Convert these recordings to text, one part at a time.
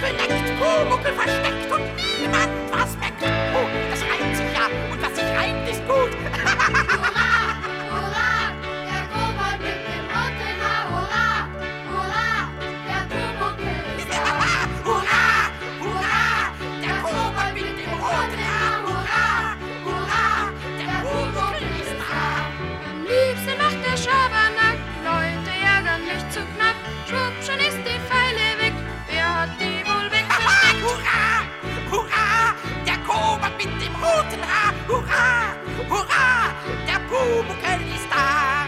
geleckt, Pumuckl versteckt und niemand was merkt. Oh, das reimt sich ja und was sich reimt, ist gut. Hurra, hurra, der Kobold mit dem roten Haar. Hurra, hurra, der Pumuckl ist da. Hurra, hurra, der Kobold mit dem roten Haar. Hurra, hurra, der Pumuckl ist da. Am liebsten macht der Schabernack, Leute ärgern mich zu knapp. Schwupp, schon ist die Pfeile weg, wer hat die wohl wegversteckt? Hurra, hurra, der Kobold mit dem roten Haar. Hurra, hurra, der Pumuckl ist da.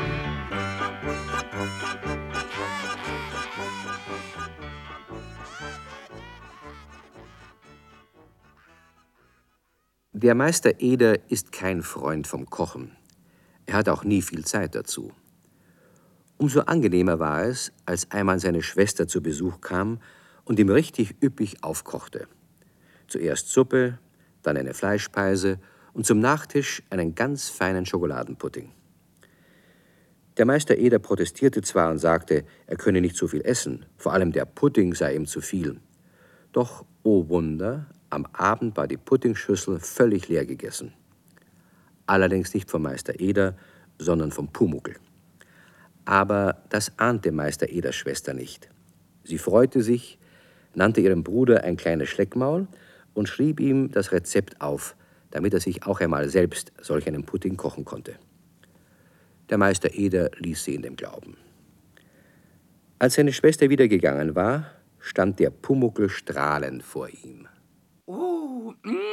Der Meister Eder ist kein Freund vom Kochen. Er hat auch nie viel Zeit dazu. Umso angenehmer war es, als einmal seine Schwester zu Besuch kam und ihm richtig üppig aufkochte. Zuerst Suppe, dann eine Fleischspeise und zum Nachtisch einen ganz feinen Schokoladenpudding. Der Meister Eder protestierte zwar und sagte, er könne nicht so viel essen, vor allem der Pudding sei ihm zu viel. Doch, oh Wunder, am Abend war die Puddingschüssel völlig leer gegessen. Allerdings nicht vom Meister Eder, sondern vom Pumuckl. Aber das ahnte Meister Eders Schwester nicht. Sie freute sich, nannte ihrem Bruder ein kleines Schleckmaul und schrieb ihm das Rezept auf, damit er sich auch einmal selbst solch einen Pudding kochen konnte. Der Meister Eder ließ sie in dem Glauben. Als seine Schwester wieder gegangen war, stand der Pumuckl strahlend vor ihm. Oh,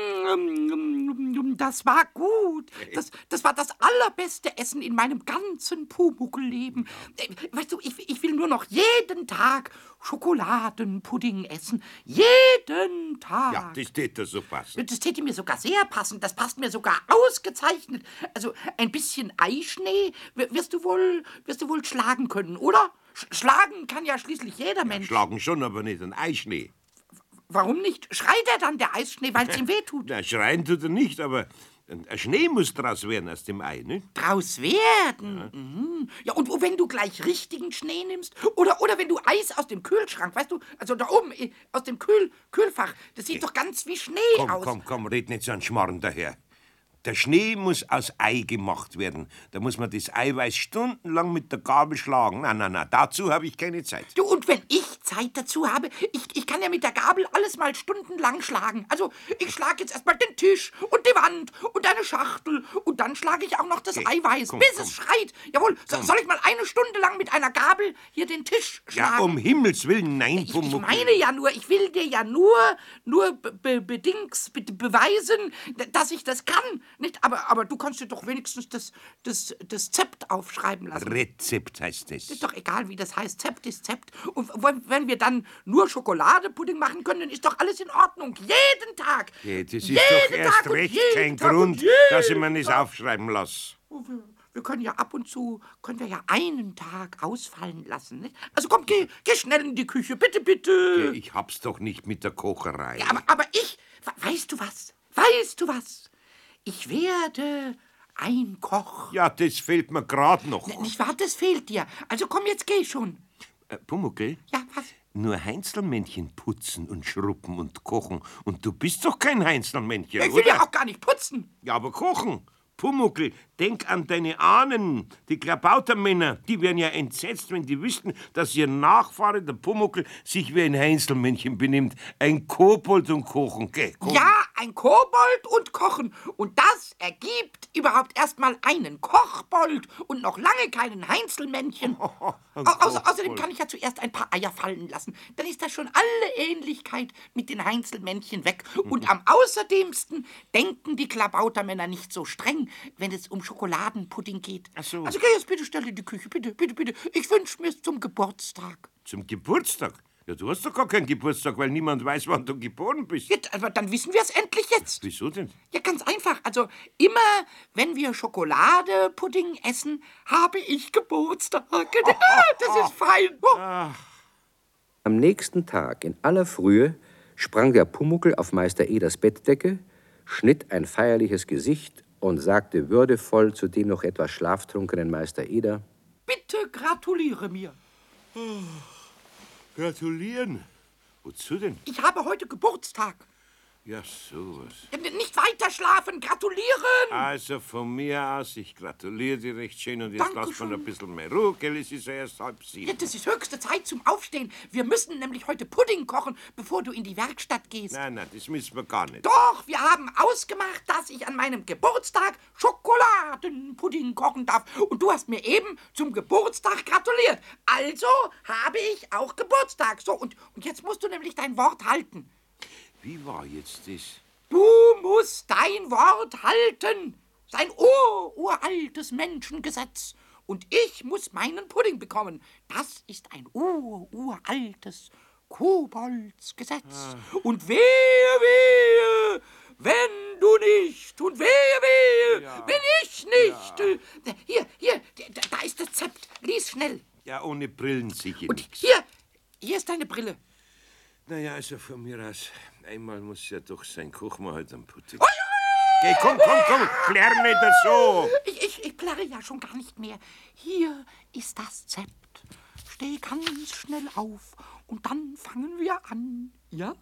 das war gut. Das war das allerbeste Essen in meinem ganzen Pumuckl-Leben. Weißt du, ich will nur noch jeden Tag Schokoladenpudding essen. Jeden Tag. Ja, das täte so passen. Das täte mir sogar sehr passen. Das passt mir sogar ausgezeichnet. Also ein bisschen Eischnee wirst du wohl schlagen können, oder? Schlagen kann ja schließlich jeder Mensch. Schlagen schon, aber nicht ein Eischnee. Warum nicht? Schreit er dann, der Eisschnee, weil es ihm wehtut? Na, schreien tut er nicht, aber ein Schnee muss draus werden aus dem Ei, ne? Draus werden? Ja. Mhm. Ja, und wenn du gleich richtigen Schnee nimmst? Oder wenn du Eis aus dem Kühlschrank, weißt du, also da oben aus dem Kühlfach, das sieht doch ganz wie Schnee aus. Komm, red nicht so einen Schmarrn daher. Der Schnee muss aus Ei gemacht werden. Da muss man das Eiweiß stundenlang mit der Gabel schlagen. Na, dazu habe ich keine Zeit. Du, und wenn ich Zeit dazu habe, ich kann ja mit der Gabel alles mal stundenlang schlagen. Also, ich schlage jetzt erstmal den Tisch und die Wand und eine Schachtel und dann schlage ich auch noch das Eiweiß, bis es schreit. Jawohl, soll ich mal eine Stunde lang mit einer Gabel hier den Tisch schlagen? Ja, um Himmels Willen, nein, Pumuckl. Ich meine ja nur, ich will dir ja nur beweisen, dass ich das kann. Nicht? Aber du kannst dir doch wenigstens das Zept aufschreiben lassen. Rezept heißt es. Ist doch egal, wie das heißt. Zept ist Zept. Und wenn wir dann nur Schokoladepudding machen können, dann ist doch alles in Ordnung. Jeden Tag. Ja, das ist doch erst recht kein Grund, dass ich mir das aufschreiben lasse. Wir können ja ab und zu einen Tag ausfallen lassen. Nicht? Also komm, geh schnell in die Küche. Bitte, bitte. Ja, ich hab's doch nicht mit der Kocherei. Ja, aber ich... Weißt du was? Ich werde ein Koch. Ja, das fehlt mir grad noch. Nicht wahr, das fehlt dir. Also komm, jetzt geh schon. Pumuckl? Ja, was? Nur Heinzelmännchen putzen und schruppen und kochen. Und du bist doch kein Heinzelmännchen, Ich will ja auch gar nicht putzen. Ja, aber kochen. Pumuckl, denk an deine Ahnen, die Klabautermänner. Die wären ja entsetzt, wenn die wüssten, dass ihr Nachfahre, der Pumuckl, sich wie ein Heinzelmännchen benimmt. Ein Kobold und Kochen, gell? Ja, ein Kobold und Kochen. Und das ergibt überhaupt erstmal einen Kochbold und noch lange keinen Heinzelmännchen. Außerdem kann ich ja zuerst ein paar Eier fallen lassen. Dann ist da schon alle Ähnlichkeit mit den Heinzelmännchen weg. Und am außerdemsten denken die Klabautermänner nicht so streng, wenn es um Schokoladenpudding geht. Ach so. Also geh jetzt bitte schnell in die Küche. Bitte. Ich wünsche mir's zum Geburtstag. Zum Geburtstag? Ja, du hast doch gar keinen Geburtstag, weil niemand weiß, wann du geboren bist. Ja, aber dann wissen wir es endlich jetzt. Wieso denn? Ja, ganz einfach. Also immer, wenn wir Schokoladepudding essen, habe ich Geburtstag. Das ist fein. Am nächsten Tag in aller Frühe sprang der Pumuckl auf Meister Eders Bettdecke, schnitt ein feierliches Gesicht und sagte würdevoll zu dem noch etwas schlaftrunkenen Meister Eder: Bitte gratuliere mir. Gratulieren? Wozu denn? Ich habe heute Geburtstag. Ja, sowas. Nicht weiter schlafen, gratulieren! Also von mir aus, ich gratuliere dir recht schön und jetzt lass Dankeschön. mal ein bisschen mehr Ruhe, gell? Es ist ja erst 6:30. Ja, das ist höchste Zeit zum Aufstehen. Wir müssen nämlich heute Pudding kochen, bevor du in die Werkstatt gehst. Nein, das müssen wir gar nicht. Doch, wir haben ausgemacht, dass ich an meinem Geburtstag Schokoladenpudding kochen darf. Und du hast mir eben zum Geburtstag gratuliert. Also habe ich auch Geburtstag. So, und jetzt musst du nämlich dein Wort halten. Wie war jetzt das? Du musst dein Wort halten. Das ist ein uraltes Menschengesetz. Und ich muss meinen Pudding bekommen. Das ist ein uraltes Koboldsgesetz. Und wehe, wenn du nicht. Und wehe, wenn ich nicht. Hier, da ist das Zept. Lies schnell. Ja, ohne Brillen sicher Und nichts. hier ist deine Brille. Naja, also von mir aus, einmal muss ja doch sein, kochen wir halt am Pudding. Ui, Geh, komm, plärr nicht so. Ich plärre ja schon gar nicht mehr. Hier ist das Zept. Steh ganz schnell auf und dann fangen wir an. Ja?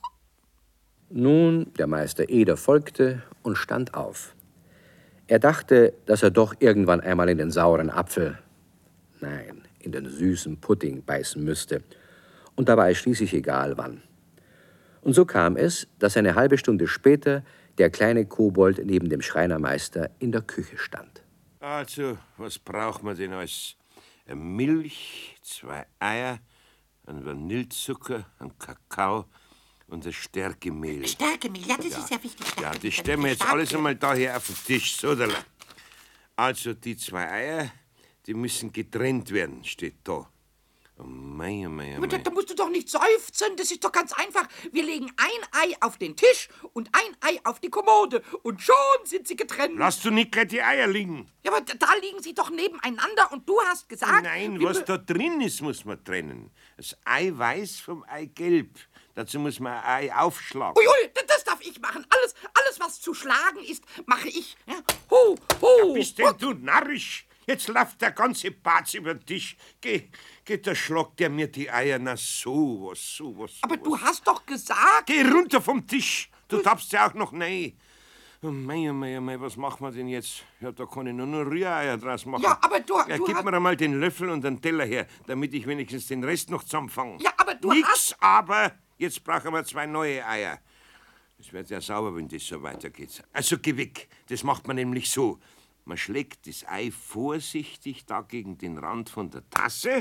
Nun, der Meister Eder folgte und stand auf. Er dachte, dass er doch irgendwann einmal in den sauren Apfel, nein, in den süßen Pudding beißen müsste. Und da war es schließlich egal, wann. Und so kam es, dass eine halbe Stunde später der kleine Kobold neben dem Schreinermeister in der Küche stand. Also, was braucht man denn alles? Milch, 2 Eier, ein Vanillezucker, ein Kakao und ein Stärkemehl. Stärkemehl, ja, das ist ja wichtig. Ja, Stärkemehl, das stellen wir jetzt Stärke. alles einmal da hier auf den Tisch. So, da. Also, die 2 Eier, die müssen getrennt werden, steht da. Oh mei, oh mei, oh Aber mei. da musst du doch nicht seufzen, das ist doch ganz einfach. Wir legen ein Ei auf den Tisch und ein Ei auf die Kommode und schon sind sie getrennt. Lass du nicht gleich die Eier liegen. Ja, aber da liegen sie doch nebeneinander und du hast gesagt... Nein, wir was mü- da drin ist, muss man trennen. Das Eiweiß vom Eigelb. Dazu muss man ein Ei aufschlagen. Ui, das darf ich machen. Alles, was zu schlagen ist, mache ich. Ja? Ho. Bist denn du narrisch? Jetzt läuft der ganze Batz über den Tisch. Geh, da schlagt der mir die Eier. Na, sowas. Aber du hast doch gesagt... Geh runter vom Tisch. Du darfst ja auch noch nein. Oh mei, was machen wir denn jetzt? Ja, da kann ich nur noch Rühreier draus machen. Ja, aber du Gib hast... mir einmal den Löffel und den Teller her, damit ich wenigstens den Rest noch zusammenfange. Ja, aber du Nix, hast... aber jetzt brauchen wir 2 neue Eier. Das wird ja sauber, wenn das so weitergeht. Also geh weg. Das macht man nämlich so. Man schlägt das Ei vorsichtig da gegen den Rand von der Tasse.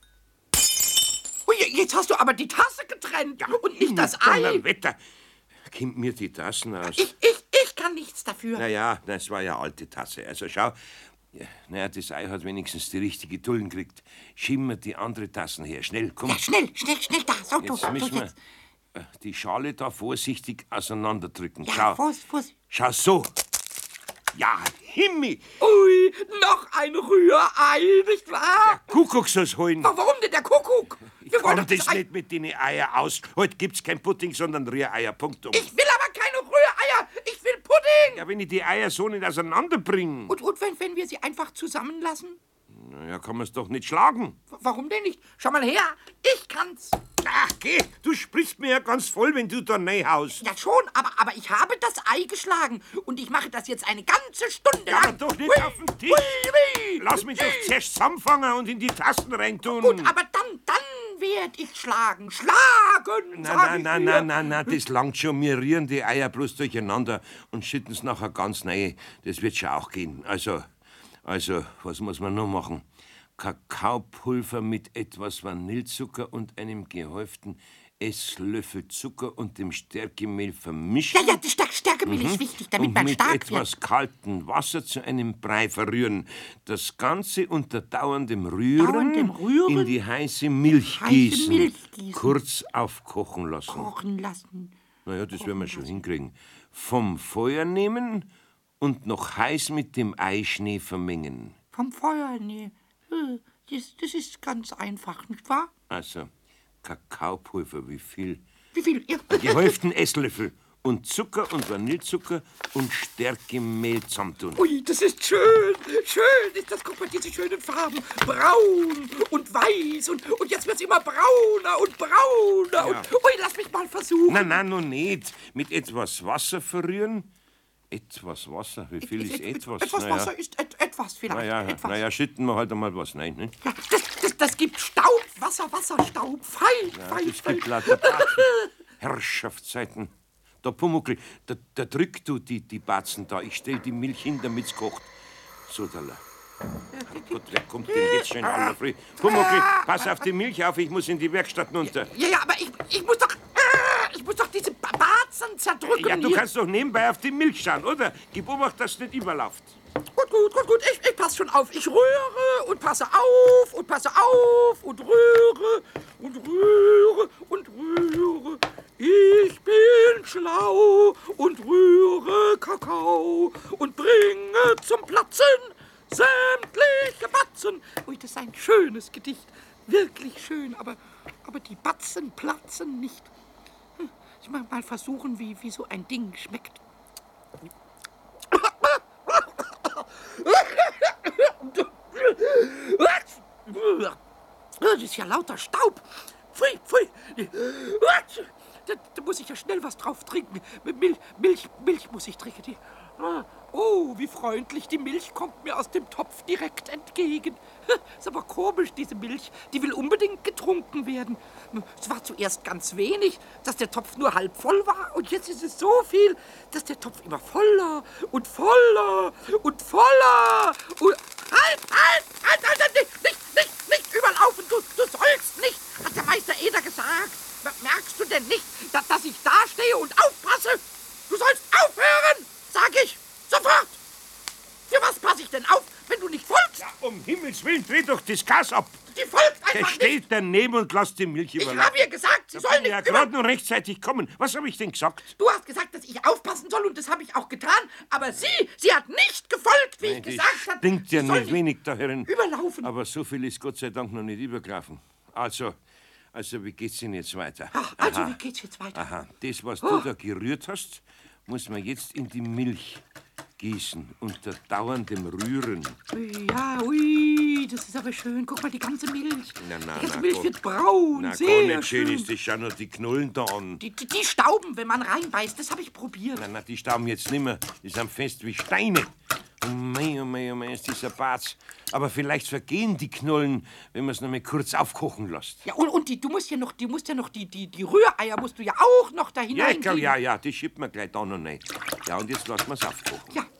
Ui, jetzt hast du aber die Tasse getrennt und nicht das Ei. Donnerwetter. Kommt mir die Tassen aus. Ich kann nichts dafür. Naja, das war ja alte Tasse. Also schau, ja, naja, das Ei hat wenigstens die richtige Tullen gekriegt. Schieben wir die andere Tassen her. Schnell, komm. Ja, schnell, da. So, Jetzt müssen wir jetzt. die Schale da vorsichtig auseinanderdrücken. Ja, Schau. Fuß. Schau so. Ja, Himmel. Ui, noch ein Rührei, nicht wahr? Kuckuck soll's holen. Warum denn der Kuckuck? Ich kann das nicht mit den Eier aus. Heute gibt's kein Pudding, sondern Rühreier. Punktum. Ich will aber keine Rühreier. Ich will Pudding. Ja, wenn ich die Eier so nicht auseinanderbringe, Und wenn wir sie einfach zusammenlassen? naja, kann man's doch nicht schlagen. Warum denn nicht? Schau mal her, ich kann's. Ach, geh, du sprichst mir ja ganz voll, wenn du da reinhaust. Ja schon, aber ich habe das Ei geschlagen. Und ich mache das jetzt eine ganze Stunde Ja, aber lang. doch nicht auf den Tisch. Lass mich doch zuerst zusammenfangen und in die Tasten reintun. Gut, aber dann werde ich schlagen. Schlagen, sag ich dir. Nein, das langt schon. Wir rühren die Eier bloß durcheinander und schütten's nachher ganz rein. Das wird schon auch gehen. Also, was muss man noch machen? Kakaopulver mit etwas Vanillezucker und einem gehäuften Esslöffel Zucker und dem Stärkemehl vermischen. Ja, das Stärkemehl ist wichtig, damit und man mit stark etwas wird. kaltem Wasser zu einem Brei verrühren. Das Ganze unter dauerndem Rühren, Dauerndem Rühren? in die heiße Milch Heiße gießen. Milch gießen. Kurz aufkochen lassen. Kochen lassen. Naja, das werden wir schon hinkriegen. Vom Feuer nehmen und noch heiß mit dem Eischnee vermengen. Vom Feuer, nee. Das ist ganz einfach, nicht wahr? Also, Kakaopulver, wie viel? Wie viel? Ja. Gehäuften Esslöffel und Zucker und Vanillezucker und Stärkemehl zusammentun. Ui, das ist schön. Schön ist das. Guck mal, diese schönen Farben. Braun und weiß. Und jetzt wird's immer brauner und brauner. Ja. Und, ui, lass mich mal versuchen. Nein, noch nicht. Mit etwas Wasser verrühren. Etwas Wasser? Wie viel ist etwas? Etwas Wasser ist etwas vielleicht. Etwas. Naja, schütten wir halt einmal was rein. Ne? Ja, das gibt Staub, Wasserstaub. Fein. Das gibt lauter Batzen. Herrschaftszeiten. Da, Pumuckl, da drück du die Batzen da. Ich stell die Milch hin, damit's kocht. So, da. Gott, wer kommt denn jetzt schon in aller Früh? Pumuckl, pass auf die Milch auf, ich muss in die Werkstatt runter. Ja, aber ich muss doch diese Batzen zerdrücken. Ja, du hier. kannst doch nebenbei auf die Milch schauen, oder? Gib Obacht, dass es nicht überläuft. Gut. Ich passe schon auf. Ich rühre und passe auf und passe auf und rühre und rühre und rühre. Ich bin schlau und rühre Kakao und bringe zum Platzen sämtliche Batzen. Ui, das ist ein schönes Gedicht. Wirklich schön, aber die Batzen platzen nicht. Ich mag mal versuchen, wie so ein Ding schmeckt. Das ist ja lauter Staub. Pfui. Da muss ich ja schnell was drauf trinken. Milch muss ich trinken. Oh, wie freundlich. Die Milch kommt mir aus dem Topf direkt entgegen. Ist aber komisch, diese Milch. Die will unbedingt getrunken werden. Es war zuerst ganz wenig, dass der Topf nur halb voll war. Und jetzt ist es so viel, dass der Topf immer voller und voller und voller. Und halt, nicht überlaufen. Du sollst nicht, hat der Meister Eder gesagt. Merkst du denn nicht, dass ich da stehe und aufpasse? Du sollst aufhören, sag ich. Sofort! Für was passe ich denn auf, wenn du nicht folgst? Ja, um Himmels Willen, dreh doch das Gas ab. Die folgt Der einfach steht nicht. daneben und lässt die Milch Ich überlaufen. habe ihr gesagt, sie soll Soll nicht ja über... gerade noch rechtzeitig kommen. Was habe ich denn gesagt? Du hast gesagt, dass ich aufpassen soll und das habe ich auch getan. Aber sie hat nicht gefolgt, wie ich gesagt habe. Stinkt ja Sie soll nicht wenig da herin. überlaufen. Aber so viel ist Gott sei Dank noch nicht übergelaufen. Also, wie geht's denn jetzt weiter? Also, wie geht's jetzt weiter? Aha, das, was du da gerührt hast, muss man jetzt in die Milch gießen, unter dauerndem Rühren. Ui, das ist aber schön. Guck mal, die ganze Milch. Na, Die ganze Milch wird braun, gar sehr nicht schön schön. ist das. Schau nur die Knollen da an. Die stauben, wenn man reinbeißt. Das habe ich probiert. Na, die stauben jetzt nimmer. Die sind fest wie Steine. Oh mei, ist dieser Batz. Aber vielleicht vergehen die Knollen, wenn man es noch mal kurz aufkochen lässt. Ja, und die Rühreier musst du ja auch noch da Ja, hinein. ja, die schiebt man gleich da noch rein. Ja, und jetzt lassen wir es aufkochen. Ja.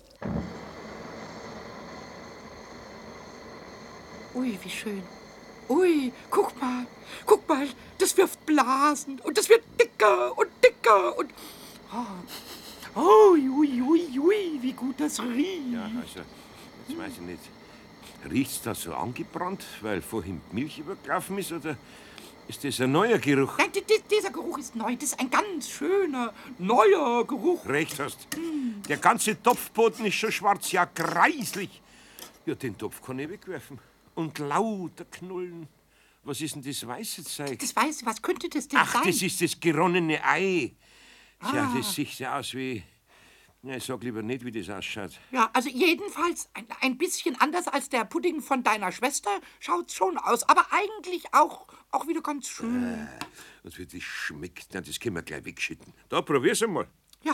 Ui, wie schön. Ui, guck mal, das wirft Blasen und das wird dicker und und... Oh, ui, wie gut das riecht. Ja, also, jetzt weiß ich nicht. Riecht's da so angebrannt, weil vorhin die Milch übergelaufen ist, oder ist das ein neuer Geruch? Nein, dieser Geruch ist neu. Das ist ein ganz schöner, neuer Geruch. Recht hast. Der ganze Topfboden ist schon schwarz, ja greislich. Ja, den Topf kann ich wegwerfen. Und lauter Knollen. Was ist denn das weiße Zeug? Das weiß ich, was könnte das denn Ach, sein? das ist das geronnene Ei. Ja, das sieht ja aus wie... Ja, ich sag lieber nicht, wie das ausschaut. Ja, also jedenfalls ein bisschen anders als der Pudding von deiner Schwester schaut's schon aus. Aber eigentlich auch wieder ganz schön. Und wie das schmeckt, na, das können wir gleich wegschütten. Da, probier's einmal. Ja.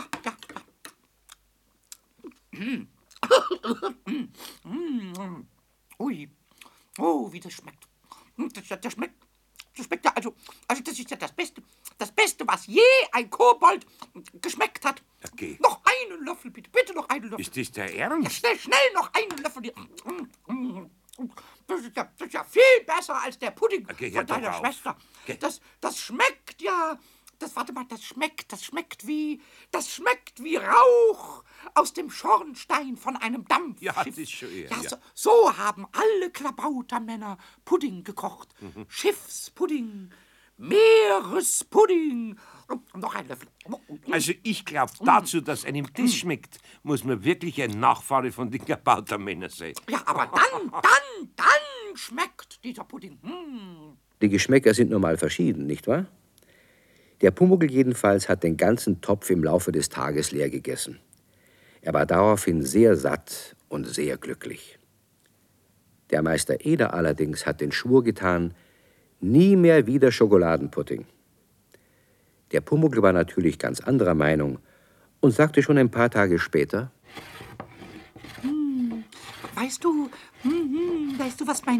Ui. Oh, wie das schmeckt. Das schmeckt ja, also das ist ja das Beste, was je ein Kobold geschmeckt hat. Okay. Noch einen Löffel, bitte noch einen Löffel. Ist das der Ernst? Schnell noch einen Löffel. Das ist ja viel besser als der Pudding Okay, hör von deiner doch auf. Schwester. Okay. Das schmeckt ja. Warte mal, das schmeckt wie Rauch aus dem Schornstein von einem Dampfschiff. Ja, das ist schon eher, Ja, ja. so haben alle Klabautermänner Pudding gekocht. Mhm. Schiffspudding, Meerespudding. Noch ein Löffel. Also ich glaube, dazu, dass einem das schmeckt, muss man wirklich ein Nachfahre von den Klabautermännern sein. Ja, aber dann schmeckt dieser Pudding. Die Geschmäcker sind nun mal verschieden, nicht wahr? Der Pumuckl jedenfalls hat den ganzen Topf im Laufe des Tages leer gegessen. Er war daraufhin sehr satt und sehr glücklich. Der Meister Eder allerdings hat den Schwur getan, nie mehr wieder Schokoladenpudding. Der Pumuckl war natürlich ganz anderer Meinung und sagte schon ein paar Tage später: Weißt du, was mein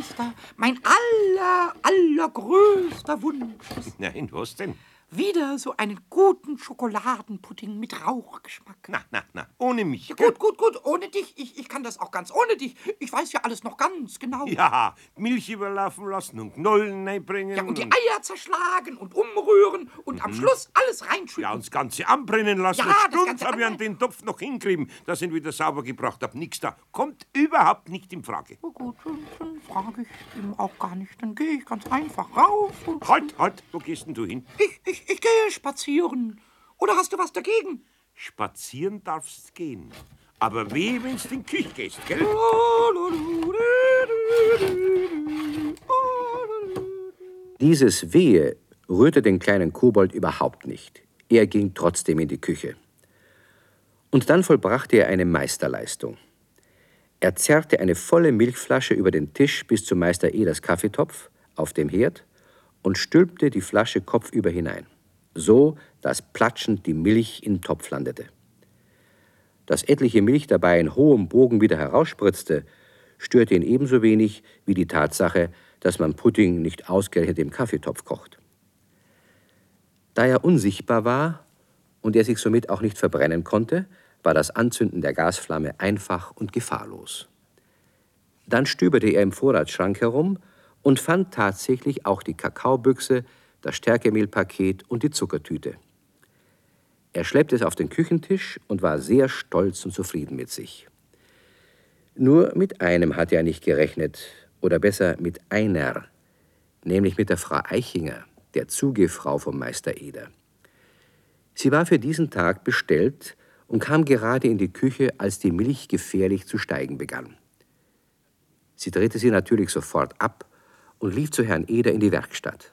allergrößter Wunsch ist? Nein, was denn? Wieder so einen guten Schokoladenpudding mit Rauchgeschmack. Na, ohne mich. Ja, gut, ohne dich. Ich kann das auch ganz ohne dich. Ich weiß ja alles noch ganz genau. Ja, Milch überlaufen lassen und Knollen reinbringen. Ja, und die Eier zerschlagen und umrühren und am Schluss alles reinschütten. Ja, und das Ganze anbrennen lassen. Ja, Ja, das Stunde Ganze habe ich an den Topf noch hinkriegen, dass ich ihn wieder sauber gebracht habe. Nix da. Kommt überhaupt nicht in Frage. Na gut, dann frage ich ihn auch gar nicht. Dann gehe ich ganz einfach rauf und... Halt, wo gehst denn du hin? Ich gehe spazieren. Oder hast du was dagegen? Spazieren darfst gehen. Aber wehe, wenn du in die Küche gehst, gell? Dieses Wehe rührte den kleinen Kobold überhaupt nicht. Er ging trotzdem in die Küche. Und dann vollbrachte er eine Meisterleistung. Er zerrte eine volle Milchflasche über den Tisch bis zu Meister Eders Kaffeetopf auf dem Herd und stülpte die Flasche kopfüber hinein, so dass platschend die Milch im Topf landete. Dass etliche Milch dabei in hohem Bogen wieder herausspritzte, störte ihn ebenso wenig wie die Tatsache, dass man Pudding nicht ausgerechnet im Kaffeetopf kocht. Da er unsichtbar war und er sich somit auch nicht verbrennen konnte, war das Anzünden der Gasflamme einfach und gefahrlos. Dann stöberte er im Vorratsschrank herum und fand tatsächlich auch die Kakaobüchse, das Stärkemehlpaket und die Zuckertüte. Er schleppte es auf den Küchentisch und war sehr stolz und zufrieden mit sich. Nur mit einem hatte er nicht gerechnet, oder besser mit einer, nämlich mit der Frau Eichinger, der Zugefrau vom Meister Eder. Sie war für diesen Tag bestellt und kam gerade in die Küche, als die Milch gefährlich zu steigen begann. Sie drehte sie natürlich sofort ab und lief zu Herrn Eder in die Werkstatt.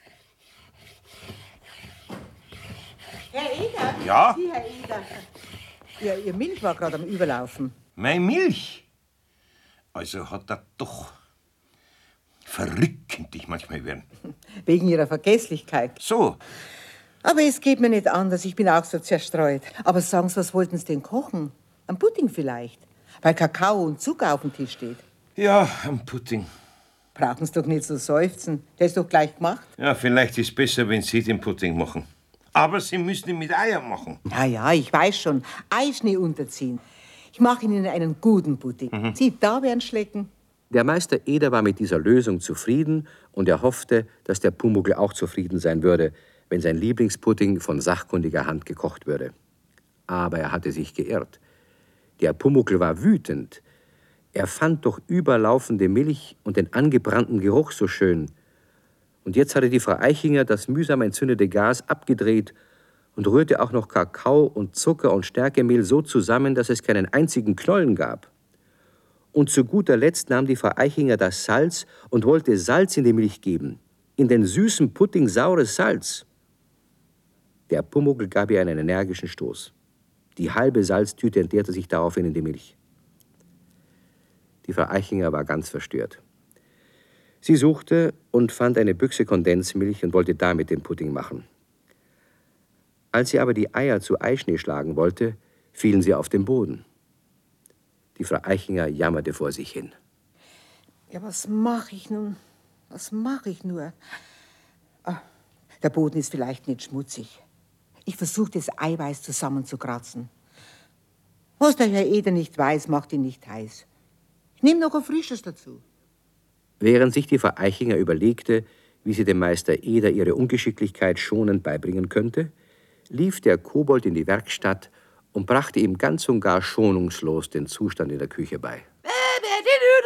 Herr Eder? Ja? Sie, Herr Eder. Ja, Ihr Milch war gerade am Überlaufen. Meine Milch? Also hat er doch... Verrückt könnte ich manchmal werden. Wegen Ihrer Vergesslichkeit. So, Aber es geht mir nicht anders, ich bin auch so zerstreut. Aber sagen Sie, was wollten Sie denn kochen? Ein Pudding vielleicht? Weil Kakao und Zucker auf dem Tisch steht. ja, ein Pudding. Brauchen Sie doch nicht so seufzen. Der ist doch gleich gemacht. Ja, vielleicht ist es besser, wenn Sie den Pudding machen. Aber Sie müssen ihn mit Eier machen. Ja, ich weiß schon. Eischnee unterziehen. Ich mache Ihnen einen guten Pudding. Sie da werden schlecken. Der Meister Eder war mit dieser Lösung zufrieden und er hoffte, dass der Pumuckl auch zufrieden sein würde, wenn sein Lieblingspudding von sachkundiger Hand gekocht würde. Aber er hatte sich geirrt. Der Pumuckl war wütend. Er fand doch überlaufende Milch und den angebrannten Geruch so schön. Und jetzt hatte die Frau Eichinger das mühsam entzündete Gas abgedreht und rührte auch noch Kakao und Zucker und Stärkemehl so zusammen, dass es keinen einzigen Knollen gab. Und zu guter Letzt nahm die Frau Eichinger das Salz und wollte Salz in die Milch geben. In den süßen Pudding saures Salz. Der Pumuckl gab ihr einen energischen Stoß. Die halbe Salztüte entleerte sich daraufhin in die Milch. Die Frau Eichinger war ganz verstört. Sie suchte und fand eine Büchse Kondensmilch und wollte damit den Pudding machen. Als sie aber die Eier zu Eischnee schlagen wollte, fielen sie auf den Boden. Die Frau Eichinger jammerte vor sich hin. Ja, was mache ich nun? Was mache ich nur? Ah, der Boden ist vielleicht nicht schmutzig. Ich versuche, das Eiweiß zusammenzukratzen. Was der Herr Eder nicht weiß, macht ihn nicht heiß. Ich nehme noch ein frisches dazu. Während sich die Frau Eichinger überlegte, wie sie dem Meister Eder ihre Ungeschicklichkeit schonend beibringen könnte, lief der Kobold in die Werkstatt und brachte ihm ganz und gar schonungslos den Zustand in der Küche bei.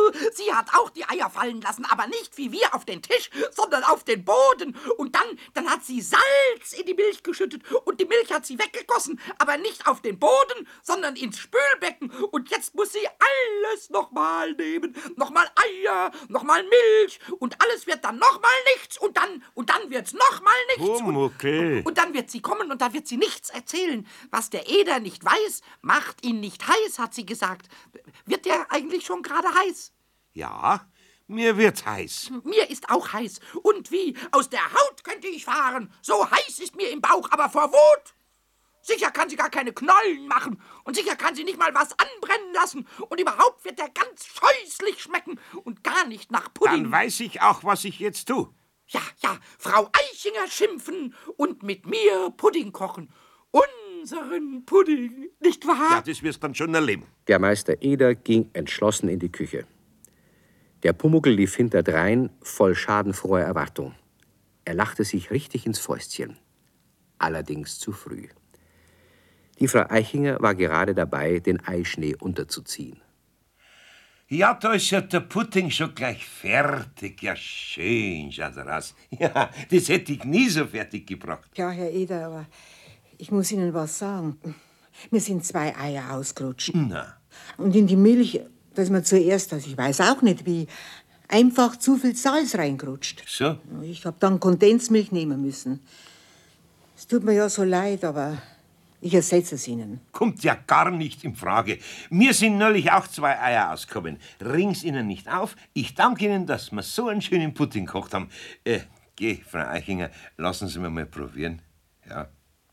Sie hat auch die Eier fallen lassen, aber nicht wie wir auf den Tisch, sondern auf den Boden. Und dann hat sie Salz in die Milch geschüttet und die Milch hat sie weggegossen, aber nicht auf den Boden, sondern ins Spülbecken. Und jetzt muss sie alles nochmal nehmen. Nochmal Eier, nochmal Milch und alles wird dann nochmal nichts und dann wird's nochmal nichts. Pumuckl. Und dann wird sie kommen und da wird sie nichts erzählen. Was der Eder nicht weiß, macht ihn nicht heiß, hat sie gesagt. Wird der eigentlich schon gerade heiß? Ja, mir wird heiß. Mir ist auch heiß. Und wie? Aus der Haut könnte ich fahren. So heiß ist mir im Bauch, aber vor Wut. Sicher kann sie gar keine Knollen machen. Und sicher kann sie nicht mal was anbrennen lassen. Und überhaupt wird der ganz scheußlich schmecken und gar nicht nach Pudding. Dann weiß ich auch, was ich jetzt tue. Ja, Frau Eichinger schimpfen und mit mir Pudding kochen. Unseren Pudding, nicht wahr? Ja, das wirst dann schon erleben. Der Meister Eder ging entschlossen in die Küche. Der Pumuckl lief hinterdrein, voll schadenfroher Erwartung. Er lachte sich richtig ins Fäustchen. Allerdings zu früh. Die Frau Eichinger war gerade dabei, den Eischnee unterzuziehen. Ja, da ist ja der Pudding schon gleich fertig. Ja, schön schaut er aus. Ja, das hätte ich nie so fertig gebracht. Ja, Herr Eder, aber ich muss Ihnen was sagen. Mir sind 2 Eier ausgerutscht. Na, Und in die Milch, da ist mir zuerst, also ich weiß auch nicht wie, einfach zu viel Salz reingerutscht. so? Ich hab dann Kondensmilch nehmen müssen. Es tut mir ja so leid, aber ich ersetze es Ihnen. Kommt ja gar nicht in Frage. Mir sind neulich auch 2 Eier ausgekommen. Ring's Ihnen nicht auf. Ich danke Ihnen, dass wir so einen schönen Pudding gekocht haben. Geh, Frau Eichinger, lassen Sie mir mal probieren. Ja.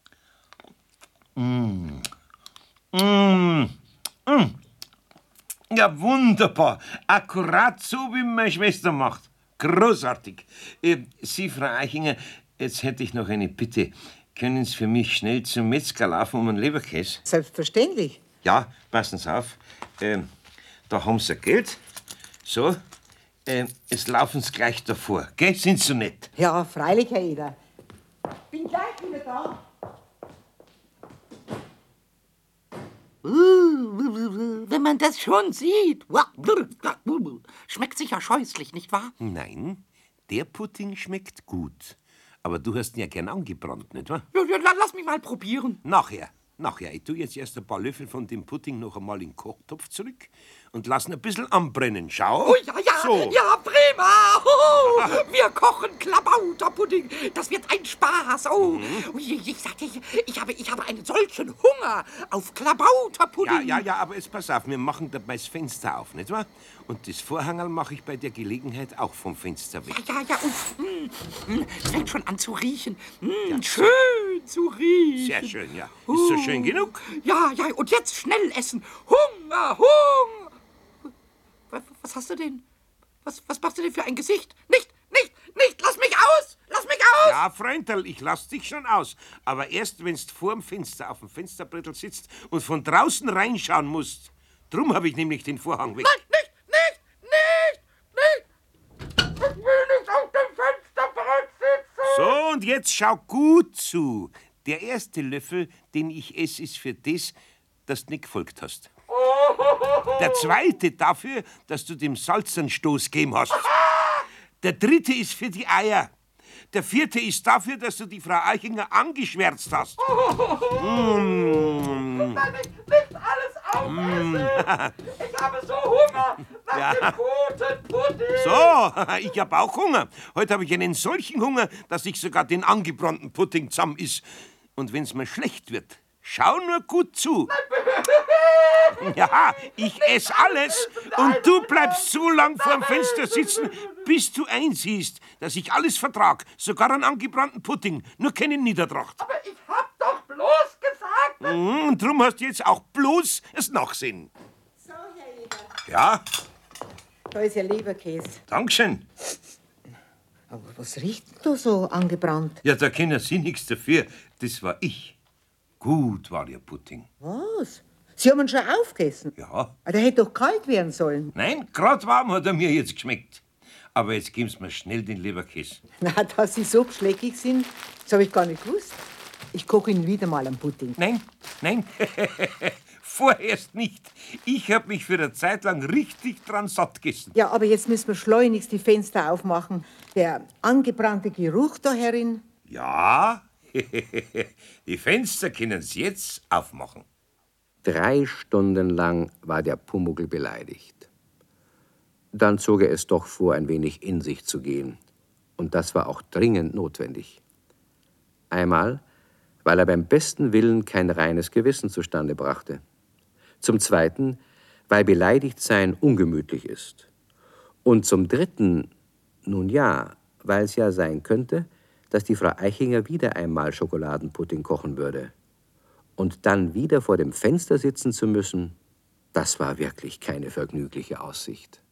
Ja, wunderbar. Akkurat so, wie meine Schwester macht. Großartig. Sie, Frau Eichinger, jetzt hätte ich noch eine Bitte. Können Sie für mich schnell zum Metzger laufen um einen Leberkäse? Selbstverständlich. Ja, passen Sie auf. Da haben Sie Geld. So. Jetzt laufen Sie gleich davor. Gell? Sind Sie so nett? Ja, freilich, Herr Eder. Bin gleich wieder da. Wenn man das schon sieht. Schmeckt sicher scheußlich, nicht wahr? Nein, der Pudding schmeckt gut. Aber du hast ihn ja gern angebrannt, nicht wahr? Ja, lass mich mal probieren. Nachher. Ich tue jetzt erst ein paar Löffel von dem Pudding noch einmal in den Kochtopf zurück und lass ihn ein bisschen anbrennen. Schau. Oh ja, So. ja, prima. Oh, wir kochen Klabauterpudding. Das wird ein Spaß. Oh, ich sagte, ich habe einen solchen Hunger auf Klabauterpudding. Ja, aber jetzt pass auf, wir machen dabei das Fenster auf, nicht wahr? Und das Vorhangerl mache ich bei der Gelegenheit auch vom Fenster weg. Ja, und es fängt schon an zu riechen. Schön zu riechen. Sehr schön, ja. Ist so schön genug? Ja, und jetzt schnell essen. Hunger. Was hast du denn? Was machst du denn für ein Gesicht? Nicht! Lass mich aus! Ja, Freundl, ich lass dich schon aus. Aber erst, wenn's vorm Fenster auf dem Fensterbrettel sitzt und von draußen reinschauen musst. Drum habe ich nämlich den Vorhang weg. Nein, nicht! Ich will nicht auf dem Fensterbrett sitzen! So, und jetzt schau gut zu. Der erste Löffel, den ich esse, ist für das, dass du nicht gefolgt hast. Der zweite dafür, dass du dem Salz einen Stoß gegeben hast. Der dritte ist für die Eier. Der vierte ist dafür, dass du die Frau Eichinger angeschwärzt hast. Nein, nicht alles aufessen! Ich habe so Hunger nach dem guten Pudding! So, ich hab auch Hunger. Heute habe ich einen solchen Hunger, dass ich sogar den angebrannten Pudding zusammen iss. Und wenn's mir schlecht wird, schau nur gut zu. Ja, ich ess alles und du bleibst so lang vorm Fenster sitzen, bis du einsiehst, dass ich alles vertrag, sogar einen angebrannten Pudding, nur keine Niedertracht. Aber ich hab doch bloß gesagt... Und drum hast du jetzt auch bloß das Nachsehen. So, Herr Eder. Ja, Da ist Ihr Leberkäse. Dankeschön. Aber was riecht denn da so angebrannt? Ja, da können Sie nichts dafür. Das war ich. Gut war Ihr Pudding. Was? Sie haben ihn schon aufgegessen? Ja. Der hätte doch kalt werden sollen. Nein, grad warm hat er mir jetzt geschmeckt. Aber jetzt geben Sie mir schnell den Leberkäse. Na, dass Sie so geschleckig sind, das habe ich gar nicht gewusst. Ich koche Ihnen wieder mal einen Pudding. Nein. vorerst nicht. Ich hab mich für eine Zeit lang richtig dran satt gegessen. Ja, aber jetzt müssen wir schleunigst die Fenster aufmachen. Der angebrannte Geruch da herin. Ja, die Fenster können Sie jetzt aufmachen. 3 Stunden lang war der Pumuckl beleidigt. Dann zog er es doch vor, ein wenig in sich zu gehen. Und das war auch dringend notwendig. Einmal, weil er beim besten Willen kein reines Gewissen zustande brachte. Zum Zweiten, weil Beleidigtsein ungemütlich ist. Und zum Dritten, nun ja, weil es ja sein könnte, dass die Frau Eichinger wieder einmal Schokoladenpudding kochen würde. Und dann wieder vor dem Fenster sitzen zu müssen, das war wirklich keine vergnügliche Aussicht.